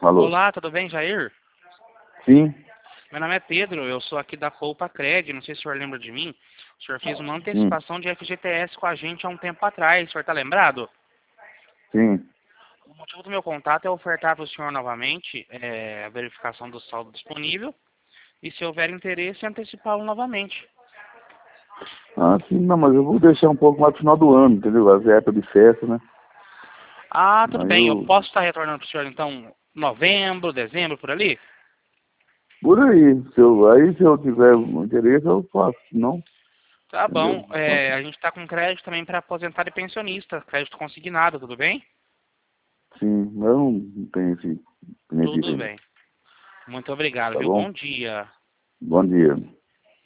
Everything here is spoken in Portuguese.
Alô? Olá, tudo bem, Jair? Sim, Meu nome é Pedro, eu sou aqui da Poupa Cred, não sei se o senhor lembra de mim. O senhor fez uma sim, antecipação de FGTS com a gente há um tempo atrás, o senhor está lembrado? sim. O motivo do meu contato é ofertar para o senhor novamente a verificação do saldo disponível e, se houver interesse, antecipá-lo novamente. Ah, sim, não, mas eu vou deixar um pouco mais pro final do ano, entendeu? As época de festa, né? Ah, tudo Aí bem, eu eu. posso estar retornando para o senhor então novembro, dezembro, por ali? Por aí, se eu tiver um interesse, eu faço, não, Tá entendeu? bom, a gente está com crédito também para aposentado e pensionista, crédito consignado, tudo bem? Sim, mas eu não tenho esse benefício Tudo ainda. bem. Muito obrigado, Tá viu? bom? Bom dia. Bom dia.